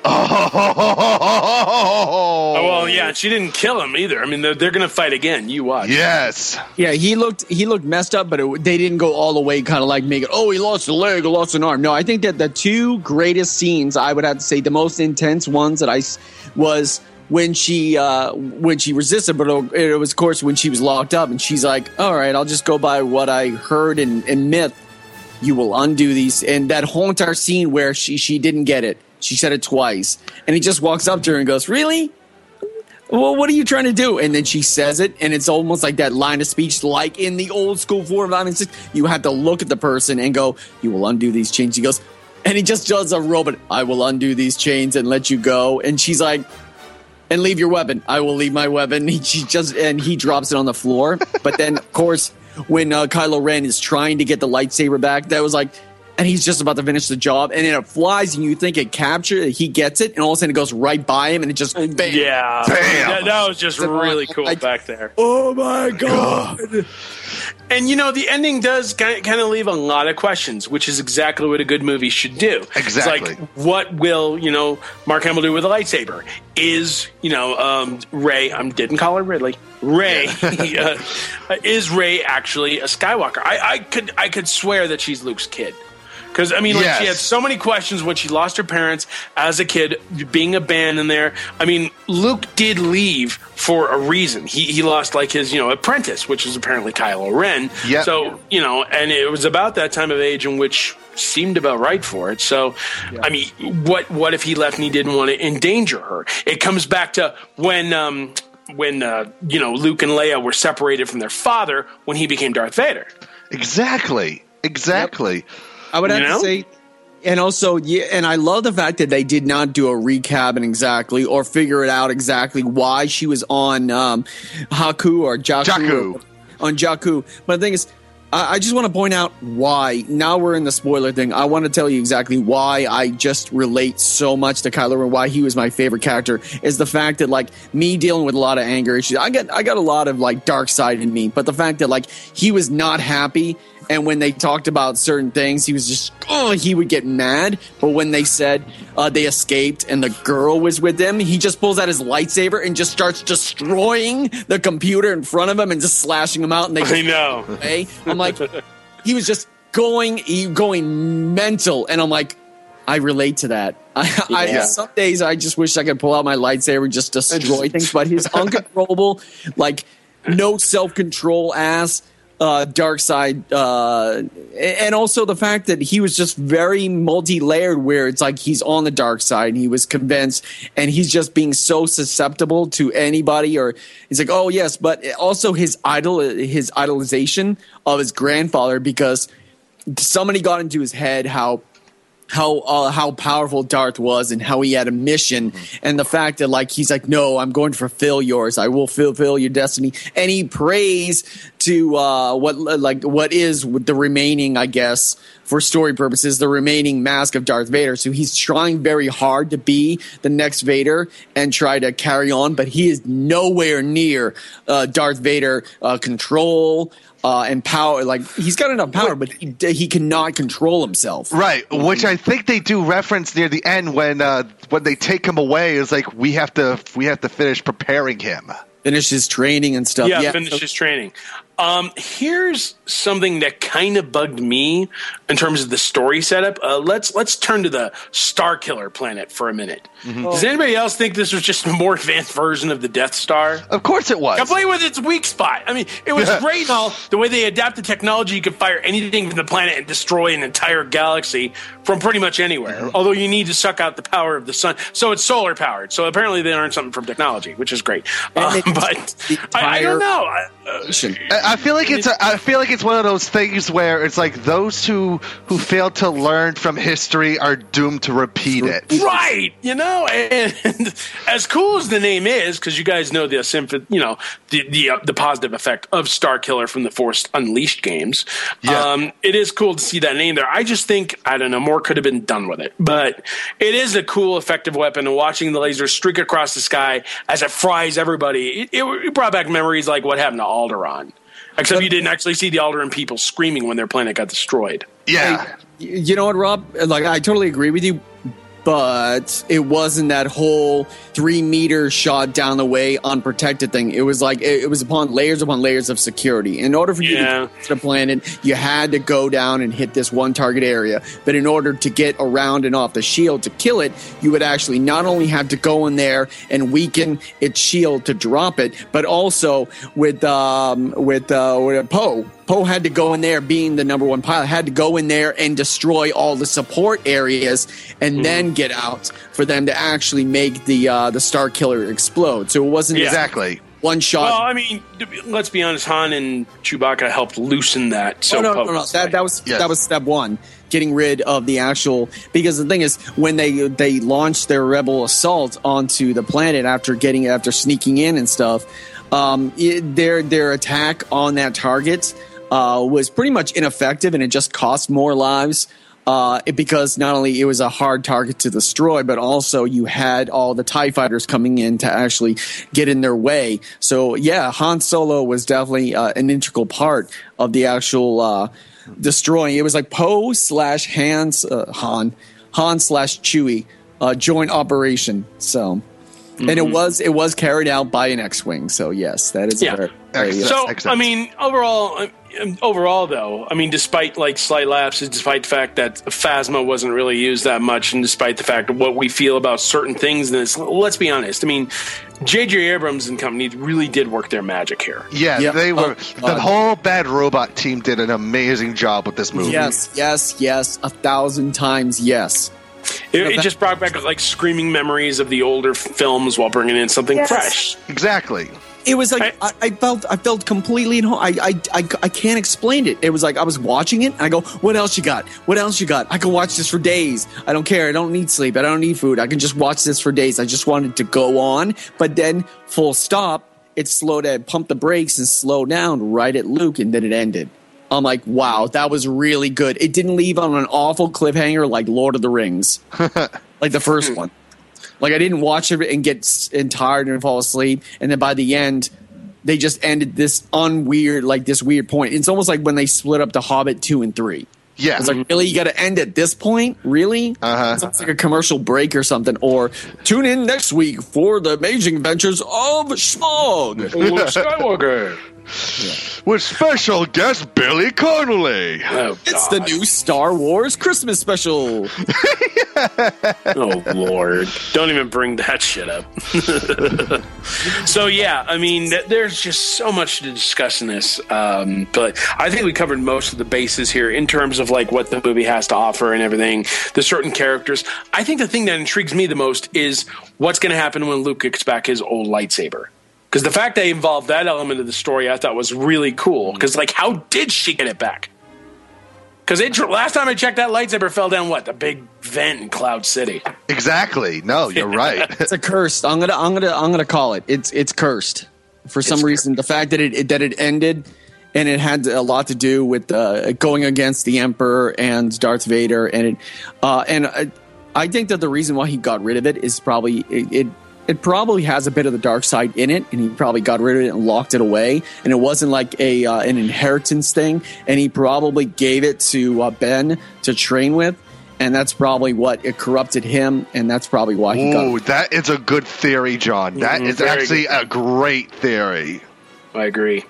Oh, Oh, well, yeah, she didn't kill him either. I mean, they're, they're going to fight again. You watch. Yes. Yeah, he looked he looked messed up, but it, they didn't go all the way, kind of like make it. Oh, he lost a leg, or lost an arm. No, I think that the two greatest scenes, I would have to say, the most intense ones that I s- was when she uh, when she resisted, but it was of course when she was locked up, and she's like, "All right, I'll just go by what I heard in, in myth. You will undo these." And that whole entire scene where she she didn't get it, she said it twice, and he just walks up to her and goes, "Really? Well, what are you trying to do?" And then she says it, and it's almost like that line of speech, like in the old school form. I mean, it's just, you have to look at the person and go, "You will undo these chains." He goes, and he just does a robot, "I will undo these chains and let you go." And she's like, "And leave your weapon." "I will leave my weapon." He, she just and he drops it on the floor. But then, of course, when uh, Kylo Ren is trying to get the lightsaber back, that was like. And he's just about to finish the job, and then it flies, and you think it captured, he gets it, and all of a sudden it goes right by him, and it just bam. Yeah. Bam. That, that was just really cool I- back there. Oh my god! And, you know, the ending does kind of leave a lot of questions, which is exactly what a good movie should do. Exactly. It's like, what will, you know, Mark Hamill do with a lightsaber? Is, you know, um, Rey, I didn't call her Ridley, Rey, uh, is Rey actually a Skywalker? I, I could I could swear that she's Luke's kid. Because, I mean, like, Yes. she had so many questions when she lost her parents as a kid, being abandoned there. I mean, Luke did leave for a reason. He he lost, like, his, you know, apprentice, which is apparently Kylo Ren. Yep. So, you know, and it was about that time of age in which seemed about right for it. So, I mean, what what if he left and he didn't want to endanger her? It comes back to when... Um, when, uh, you know, Luke and Leia were separated from their father when he became Darth Vader. Exactly. Exactly. I would have You to know? say, and also, yeah, and I love the fact that they did not do a recap and exactly or figure it out exactly why she was on um, Haku or Jakku. Jakku. on Jakku. But the thing is, I, I just want to point out why. Now we're in the spoiler thing. I want to tell you exactly why I just relate so much to Kylo Ren. Why he was my favorite character is the fact that like me dealing with a lot of anger issues. I got I got a lot of like dark side in me, but the fact that like he was not happy. And when they talked about certain things, he was just, oh, he would get mad. But when they said uh, they escaped and the girl was with them, he just pulls out his lightsaber and just starts destroying the computer in front of him and just slashing them out. And they I know. Away. I'm like, he was just going, he, going mental. And I'm like, I relate to that. I, Yeah. I some days I just wish I could pull out my lightsaber and just destroy things. But his uncontrollable, like, no self-control ass. Uh, dark side, uh, and also the fact that he was just very multi-layered, where it's like he's on the dark side and he was convinced, and he's just being so susceptible to anybody, or he's like, oh yes, but also his idol, his idolization of his grandfather, because somebody got into his head how. How uh, how powerful Darth was and how he had a mission, mm-hmm. and the fact that like he's like, no, I'm going to fulfill yours. I will fulfill your destiny, and he prays to uh, what like what is the remaining, I guess, for story purposes, the remaining mask of Darth Vader. So he's trying very hard to be the next Vader and try to carry on, but he is nowhere near uh, Darth Vader uh, control. Uh, and power, like he's got enough power, but he, he cannot control himself. Right, mm-hmm. Which I think they do reference near the end when uh, when they take him away. Is like we have to we have to finish preparing him, finish his training and stuff. Yeah, yeah. finish so- his training. Um, here's something that kind of bugged me in terms of the story setup. Uh, let's let's turn to the Star Killer planet for a minute. Mm-hmm. Does anybody else think this was just a more advanced version of the Death Star? Of course it was. Complete with its weak spot. I mean, it was Yeah. great and all. The way they adapted technology, you could fire anything from the planet and destroy an entire galaxy from pretty much anywhere. Mm-hmm. Although you need to suck out the power of the sun. So it's solar powered. So apparently they learned something from technology, which is great. Um, but I, I don't know. I, uh, I feel like it's a, I feel like it's one of those things where it's like those who who fail to learn from history are doomed to repeat it. Right, you know, and, and as cool as the name is, because you guys know the symph- you know the the, uh, the positive effect of Star Killer from the Force Unleashed games. Yeah. Um, it is cool to see that name there. I just think I don't know more could have been done with it, but it is a cool, effective weapon. And watching the laser streak across the sky as it fries everybody, it, it brought back memories like what happened to Alderaan. Except you didn't actually see the Alderaan people screaming when their planet got destroyed. Yeah. Hey, you know what, Rob? Like, I totally agree with you, but it wasn't that whole three meter shot down the way unprotected thing. It was like it, it was upon layers upon layers of security. In order for you Yeah. to get to the planet, you had to go down and hit this one target area. But in order to get around and off the shield to kill it, you would actually not only have to go in there and weaken its shield to drop it, but also with um, with uh, with Poe. Poe had to go in there, being the number one pilot, had to go in there and destroy all the support areas, and mm. then get out for them to actually make the uh, the Star Killer explode. So it wasn't Yeah. Exactly. one shot. Well, I mean, let's be honest. Han and Chewbacca helped loosen that. So oh, no, no, no, no. That, that was Yes. that was step one. Getting rid of the actual, because the thing is, when they they launched their rebel assault onto the planet after getting after sneaking in and stuff, um, it, their their attack on that target uh, was pretty much ineffective, and it just cost more lives. Uh, it, because not only it was a hard target to destroy, but also you had all the TIE fighters coming in to actually get in their way. So yeah, Han Solo was definitely uh, an integral part of the actual uh, destroying. It was like Poe slash Han's uh, Han, Han slash Chewie uh, joint operation. So, mm-hmm. and it was it was carried out by an X-wing. So yes, that is Yeah. very, very, Excellent. So, Excellent. I mean, overall, um, overall, though, I mean, despite like slight lapses, despite the fact that Phasma wasn't really used that much, and despite the fact of what we feel about certain things, in this, let's be honest. I mean, J J Abrams and company really did work their magic here. Yeah, Yep. they were. Oh, the God. whole Bad Robot team did an amazing job with this movie. yes, yes, yes, a thousand times yes. It, it just brought back like screaming memories of the older f- films while bringing in something Yes. fresh. Exactly. It was like I, I felt I felt completely at home. I, I I I can't explain it. It was like I was watching it and I go, "What else you got? What else you got? I can watch this for days. I don't care. I don't need sleep. I don't need food. I can just watch this for days." I just wanted to go on, but then full stop. it slowed down, pumped the brakes and slowed down right at Luke, and then it ended. I'm like, wow, that was really good. It didn't leave on an awful cliffhanger like Lord of the Rings, like the first one. Like I didn't watch it and get and tired and fall asleep, and then by the end, they just ended this unweird, like this weird point. It's almost like when they split up The Hobbit two and three. Yeah. It's like, really? You got to end at this point? Really? Uh-huh. It's almost like a commercial break or something. Or tune in next week for the amazing adventures of Schmog. Luke Skywalker. Yeah. With special guest Billy Connolly. Oh, it's the new Star Wars Christmas special. Oh, Lord. Don't even bring that shit up. So, yeah, I mean, th- there's just so much to discuss in this. Um, but I think we covered most of the bases here in terms of, like, what the movie has to offer and everything, the certain characters. I think the thing that intrigues me the most is what's going to happen when Luke gets back his old lightsaber. Because the fact they involved that element of the story I thought was really cool. Because, like, how did she get it back? Because last time I checked, that lightsaber fell down, what, the big vent in Cloud City. Exactly. No, you're right. It's a cursed. I'm gonna, I'm gonna, I'm gonna call it. It's, it's cursed for some It's reason. The fact that it, it, that it ended, and it had a lot to do with uh, going against the Emperor and Darth Vader, and it, uh, and I, I think that the reason why he got rid of it is probably it. it It probably has a bit of the dark side in it, and he probably got rid of it and locked it away. And it wasn't like a uh, an inheritance thing, and he probably gave it to uh, Ben to train with, and that's probably what it corrupted him, and that's probably why he got. Ooh, that is a good theory, John. That Mhm, is very actually good. a great theory. I agree.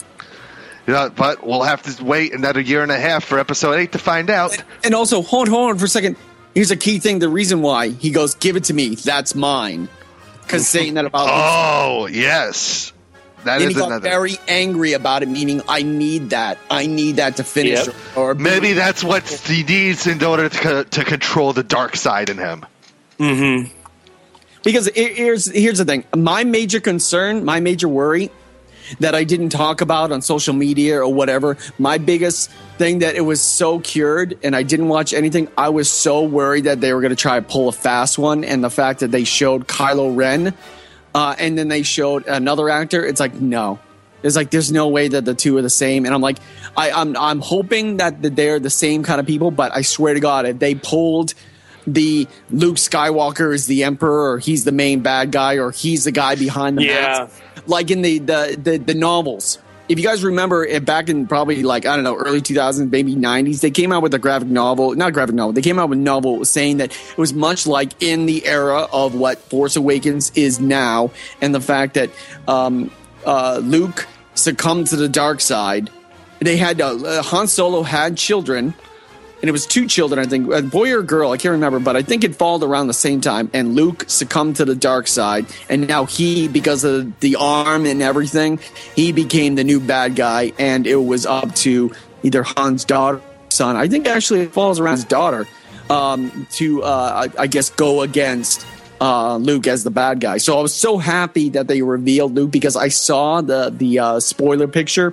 Yeah, but we'll have to wait another year and a half for episode eight to find out. And also, hold, hold on for a second. Here's a key thing: the reason why he goes, "Give it to me, that's mine," because saying that about. Oh, yes. That Then is he got another. very angry about it, meaning I need that. I need that to finish. Yep. Or Maybe that's what he needs in order to, co- to control the dark side in him. Mm-hmm. Because here- here's here's the thing. My major concern, my major worry that I didn't talk about on social media or whatever, my biggest thing that it was so cured and I didn't watch anything, I was so worried that they were going to try to pull a fast one, and the fact that they showed Kylo Ren uh, and then they showed another actor, it's like, no. It's like there's no way that the two are the same, and I'm like, I, I'm I'm hoping that they're the same kind of people, but I swear to God, if they pulled the Luke Skywalker is the Emperor, or he's the main bad guy, or he's the guy behind the Yeah. mask, like in the, the the the novels. If you guys remember, it back in probably like I don't know early two thousands, maybe nineties, they came out with a graphic novel, not a graphic novel. They came out with a novel saying that it was much like in the era of what Force Awakens is now, and the fact that um, uh, Luke succumbed to the dark side. They had uh, Han Solo had children. And it was two children, I think, a boy or a girl, I can't remember, but I think it followed around the same time. And Luke succumbed to the dark side, and now he, because of the arm and everything, he became the new bad guy. And it was up to either Han's daughter, or son. I think actually it falls around his daughter um, to, uh, I, I guess, go against uh, Luke as the bad guy. So I was so happy that they revealed Luke because I saw the the uh, spoiler picture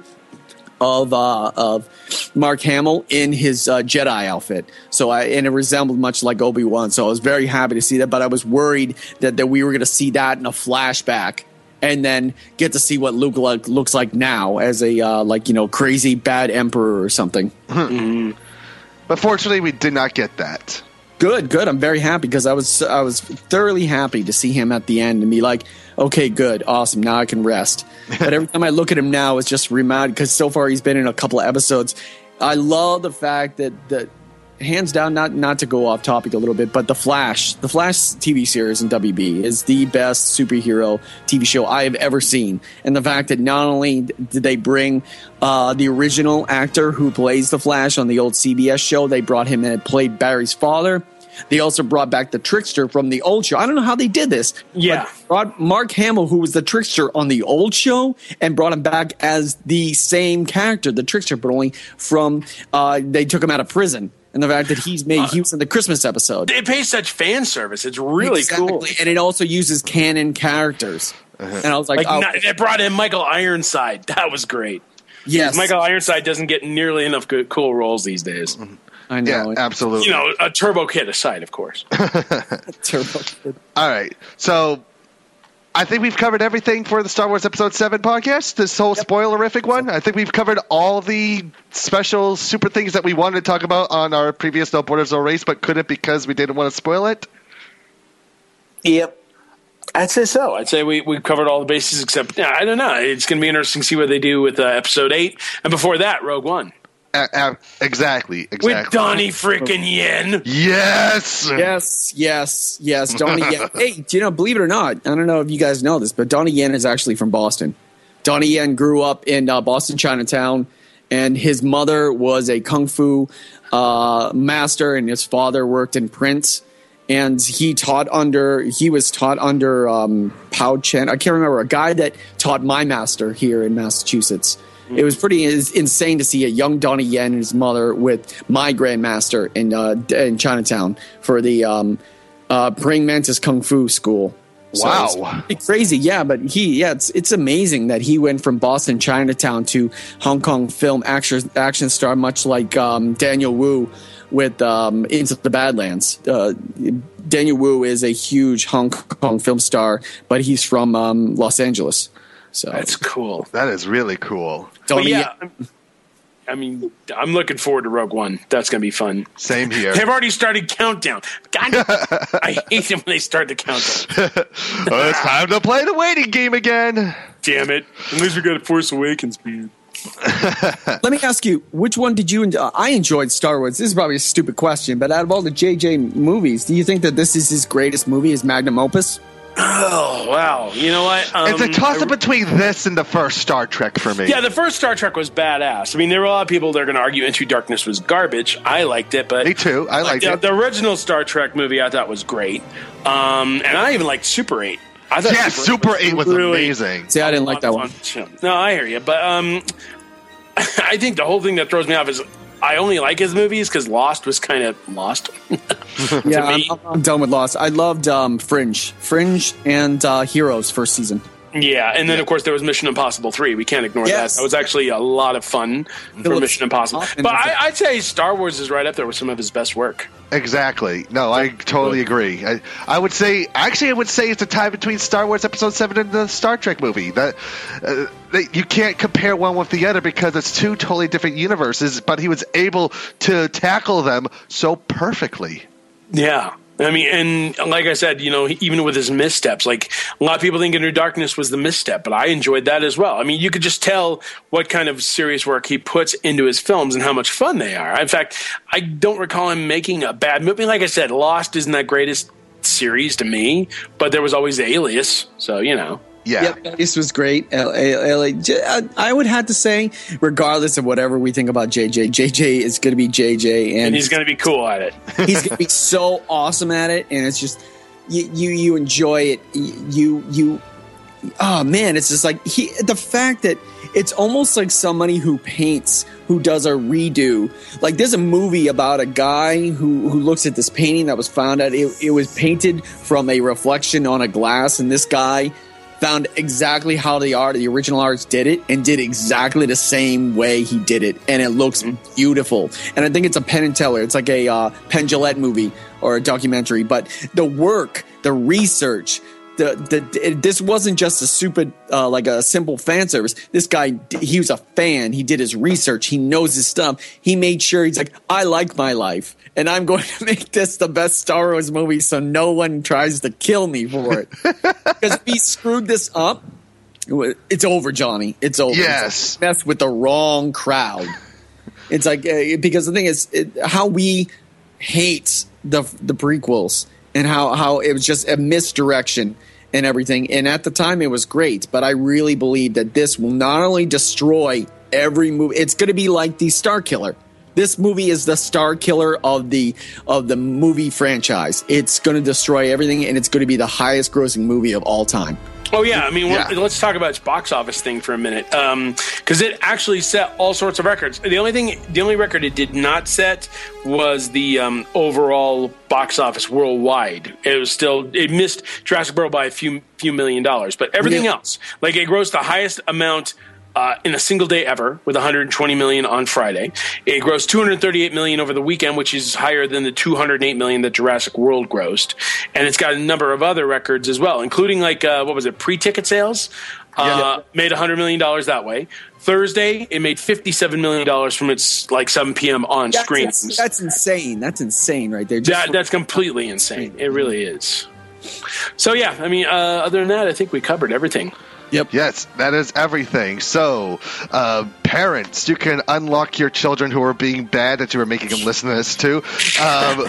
of uh, of Mark Hamill in his uh, Jedi outfit. So I and it resembled much like Obi-Wan. So I was very happy to see that, but I was worried that, that we were going to see that in a flashback and then get to see what Luke like, looks like now as a uh, like you know crazy bad emperor or something. Mm-hmm. But fortunately, we did not get that. Good, good. I'm very happy because I was I was thoroughly happy to see him at the end and be like, okay, good, awesome. Now I can rest. But every time I look at him now, it's just reminded because so far he's been in a couple of episodes. I love the fact that that hands down, not not to go off topic a little bit, but the Flash, the Flash T V series in W B is the best superhero T V show I have ever seen. And the fact that not only did they bring uh, the original actor who plays the Flash on the old C B S show, they brought him in and played Barry's father. They also brought back the Trickster from the old show. I don't know how they did this. Yeah. But brought Mark Hamill, who was the Trickster on the old show, and brought him back as the same character, the Trickster, but only from uh, they took him out of prison. And the fact that he's made, he was in the Christmas episode. It pays such fan service. It's really Exactly. cool. And it also uses canon characters. Uh-huh. And I was like, Like oh, not, they brought in Michael Ironside. That was great. yes. Michael Ironside doesn't get nearly enough good, cool roles these days. I Yeah, know. absolutely. You know, a Turbo Kid aside, of course. Turbo Kid. All right. So I think we've covered everything for the Star Wars Episode seven podcast, this whole yep. spoilerific one. I think we've covered all the special super things that we wanted to talk about on our previous No Borders No Race, but couldn't because we didn't want to spoil it. Yep. I'd say so. I'd say we, we covered all the bases except, yeah, I don't know. It's going to be interesting to see what they do with uh, Episode eight. And before that, Rogue One. Uh, uh, exactly, exactly. With Donnie freaking Yen. Yes! Yes, yes, yes. Donnie Yen. Hey, do you know, believe it or not, I don't know if you guys know this, but Donnie Yen is actually from Boston. Donnie Yen grew up in uh, Boston, Chinatown, and his mother was a kung fu uh, master, and his father worked in print. And he taught under, he was taught under um, Pao Chen. I can't remember, a guy that taught my master here in Massachusetts. It was pretty insane to see a young Donnie Yen and his mother with my grandmaster in uh, in Chinatown for the um, uh, Praying Mantis Kung Fu School. So wow, it's crazy, yeah. But he, yeah, it's it's amazing that he went from Boston, Chinatown to Hong Kong film action action star, much like um, Daniel Wu with um, Into the Badlands. Uh, Daniel Wu is a huge Hong Kong film star, but he's from um, Los Angeles. So that's cool. That is really cool. But yeah, I mean, I'm looking forward to Rogue One. That's going to be fun. Same here. They've already started countdown. God, I hate them when they start the countdown. Well, it's time to play the waiting game again. Damn it! At least we got Force Awakens, man. Let me ask you, which one did you enjoy? I enjoyed Star Wars. This is probably a stupid question, but out of all the J J movies, do you think that this is his greatest movie, his magnum opus? Oh, wow. You know what? Um, it's a toss-up I, between this and the first Star Trek for me. Yeah, the first Star Trek was badass. I mean, there were a lot of people that are going to argue Into Darkness was garbage. I liked it, but... Me too. I liked the, it. The original Star Trek movie I thought was great. Um, and I even liked Super eight. I thought yeah, Super, Super eight was, was really amazing. See, I didn't like that one. No, I hear you. But um, I think the whole thing that throws me off is... I only like his movies because Lost was kind of lost. yeah, I'm, I'm done with Lost. I loved um, Fringe. Fringe and uh, Heroes first season. Yeah, and then, yeah. of course, there was Mission Impossible three. We can't ignore yes. that. That was actually a lot of fun for Phillips Mission Impossible. But I, I'd say Star Wars is right up there with some of his best work. Exactly. No, I totally agree. I, I would say, actually, I would say it's a tie between Star Wars Episode seven and the Star Trek movie. That, uh, that you can't compare one with the other because it's two totally different universes, but he was able to tackle them so perfectly. Yeah. I mean, and like I said, you know, even with his missteps, like a lot of people think Into Darkness was the misstep, but I enjoyed that as well. I mean, you could just tell what kind of serious work he puts into his films and how much fun they are. In fact, I don't recall him making a bad movie. Like I said, Lost isn't that greatest series to me, but there was always Alias, so, you know. Yeah, yep, this was great. I would have to say, regardless of whatever we think about J J, J J is going to be J J, and, and he's going to be cool at it. He's going to be so awesome at it, and it's just you, you, you enjoy it. You, you, oh man, it's just like he. The fact that it's almost like somebody who paints, who does a redo. Like there's a movie about a guy who who looks at this painting that was found at. It, it was painted from a reflection on a glass, and this guy found exactly how the art, the original artist did it, and did exactly the same way he did it, and it looks beautiful. And I think it's a Penn and Teller. It's like a uh, Penn Jillette movie or a documentary. But the work, the research, the the it, this wasn't just a super uh, like a simple fan service. This guy, he was a fan. He did his research. He knows his stuff. He made sure he's like, I like my life, and I'm going to make this the best Star Wars movie, so no one tries to kill me for it. Because if he screwed this up, it's over, Johnny. It's over. Yes, it's like mess with the wrong crowd. It's like uh, because the thing is it, how we hate the the prequels. And how, how it was just a misdirection and everything. And at the time, it was great. But I really believe that this will not only destroy every movie. It's going to be like the Star Killer. This movie is the Star Killer of the of the movie franchise. It's going to destroy everything, and it's going to be the highest grossing movie of all time. Oh, yeah. I mean, yeah. let's talk about its box office thing for a minute. Because um, it actually set all sorts of records. The only thing, the only record it did not set was the um, overall box office worldwide. It was still, it missed Jurassic World by a few few million dollars. But everything yeah. else, like it grossed the highest amount uh, in a single day ever, with one hundred twenty million dollars on Friday. It grossed two hundred thirty-eight million dollars over the weekend, which is higher than the two hundred eight million dollars that Jurassic World grossed. And it's got a number of other records as well, including like uh, what was it, pre-ticket sales? Uh, yeah. Made one hundred million dollars that way. Thursday, it made fifty-seven million dollars from its like seven p.m. on that's screens. Ins- that's insane. That's insane right there. That, that's completely insane. It really is. So, yeah, I mean, uh, other than that, I think we covered everything. Yep. Yes, that is everything. So, uh, parents, you can unlock your children who are being bad that you were making them listen to this too. Um,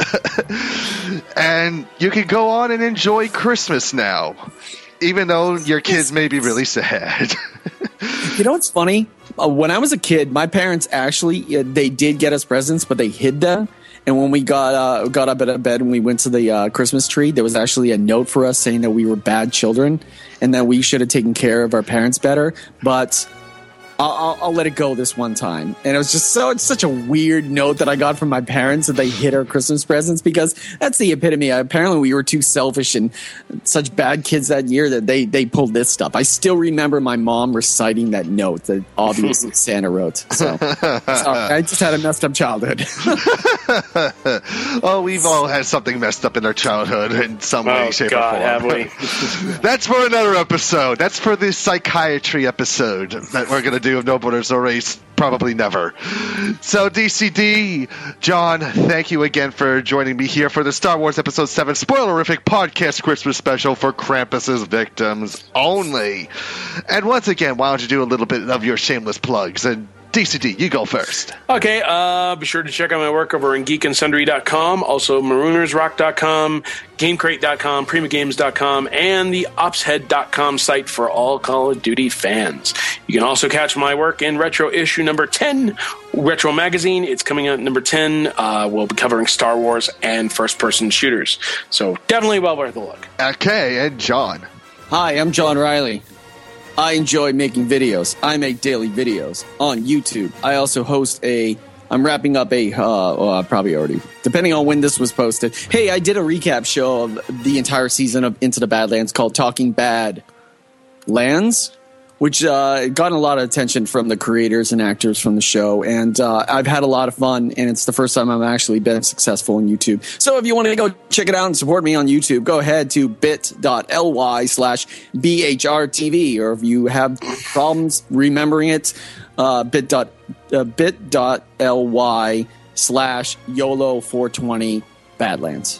and you can go on and enjoy Christmas now, even though your kids may be really sad. You know what's funny? Uh, when I was a kid, my parents actually, uh, they did get us presents, but they hid them. And when we got uh, got up out of bed and we went to the uh, Christmas tree, there was actually a note for us saying that we were bad children and that we should have taken care of our parents better. But I'll, I'll, I'll let it go this one time. And it was just so, it's such a weird note that I got from my parents that they hid our Christmas presents, because that's the epitome. Apparently we were too selfish and such bad kids that year that they, they pulled this stuff. I still remember my mom reciting that note that obviously Santa wrote. So sorry, I just had a messed up childhood. Oh, we've all had something messed up in our childhood in some way, oh, shape, God, or form. Have we? That's for another episode. That's for the psychiatry episode that we're going to do of No Borders or Race. Probably never. So, D C D, John, thank you again for joining me here for the Star Wars Episode seven Spoilerific Podcast Christmas Special for Krampus's Victims Only. And once again, why don't you do a little bit of your shameless plugs? And D C D, you go first. Okay, uh, be sure to check out my work over on geek and sundry dot com, also maroonersrock dot com, gamecrate dot com, primagames dot com, and the opshead dot com site for all Call of Duty fans. You can also catch my work in Retro issue number ten, Retro Magazine. It's coming out number ten. Uh, we'll be covering Star Wars and first-person shooters. So definitely well worth a look. Okay, and John. Hi, I'm John Riley. I enjoy making videos. I make daily videos on YouTube. I also host a, I'm wrapping up a, uh, well, probably already, depending on when this was posted. Hey, I did a recap show of the entire season of Into the Badlands called Talking Bad Lands, which uh, got a lot of attention from the creators and actors from the show. And uh, I've had a lot of fun, and it's the first time I've actually been successful on YouTube. So if you want to go check it out and support me on YouTube, go ahead to bit.ly slash BHRTV. Or if you have problems remembering it, uh, bit. Uh, bit.ly slash YOLO four twenty Badlands.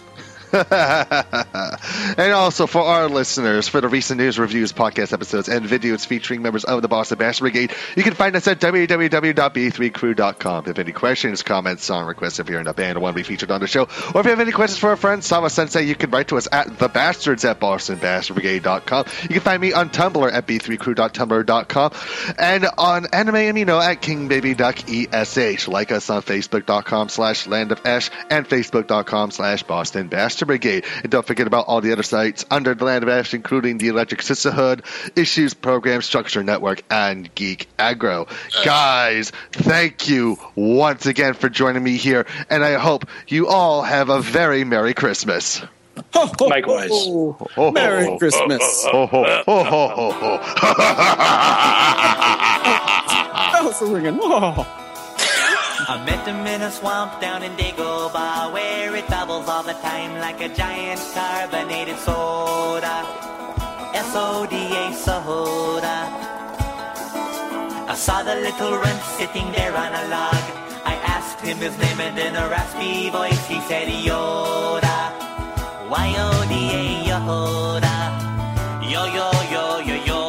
And also for our listeners, for the recent news, reviews, podcast episodes, and videos featuring members of the Boston Bash Brigade, you can find us at w w w dot b three crew dot com. If you have any questions, comments, song requests, if you're in a band and want to be featured on the show, or if you have any questions for our friend Sama Sensei, you can write to us at thebastards at boston bash brigade dot com. You can find me on Tumblr at b three crew dot tumblr dot com and on Anime Amino at kingbabyduck esh. Like us on facebook dot com slash land of ash and facebook dot com slash boston bastard brigade. And don't forget about all the other sites under the Land of Ash, including the Electric Sisterhood, Issues Program, Structure Network, and Geek Aggro. Guys, thank you once again for joining me here, and I hope you all have a very Merry Christmas. Ho, ho, Likewise. ho. Ho, ho, Merry ho, Christmas. Ho, ho, ho, ho, ho, ho. That was a ringing. Oh. I met him in a swamp down in Dagobah, where it bubbles all the time like a giant carbonated soda. S O D A soda. I saw the little runt sitting there on a log. I asked him his name, and in a raspy voice he said Yoda. Y O D A Yoda. Yo yo yo yo Yoda.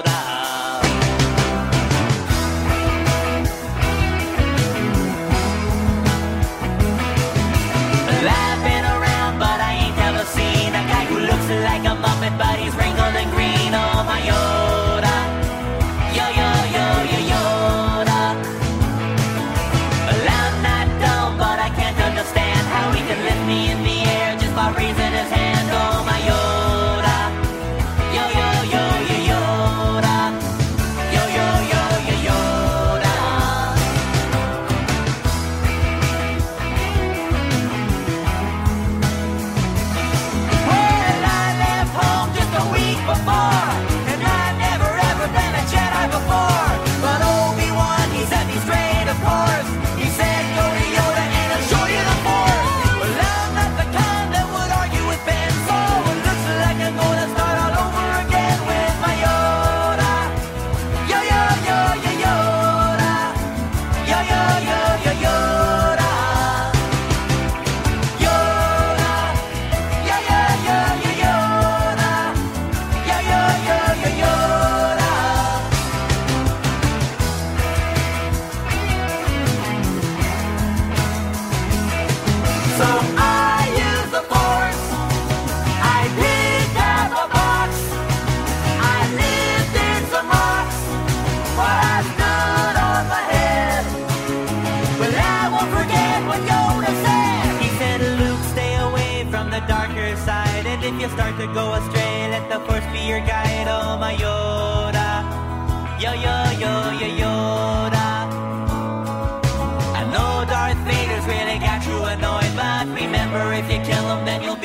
Laughing around, but I ain't ever seen a guy who looks like a Muppet, but he's wrinkled and green. Oh my Yoda, yo yo yo yo Yoda. Well, I'm not dumb, but I can't understand how he can lift me in the air just by raising his hand. Oh my Yoda, yo yo side. And if you start to go astray, let the Force be your guide. Oh, my Yoda. Yo, yo, yo, yo, Yoda. I know Darth Vader's really got you annoyed, but remember, if you kill him, then you'll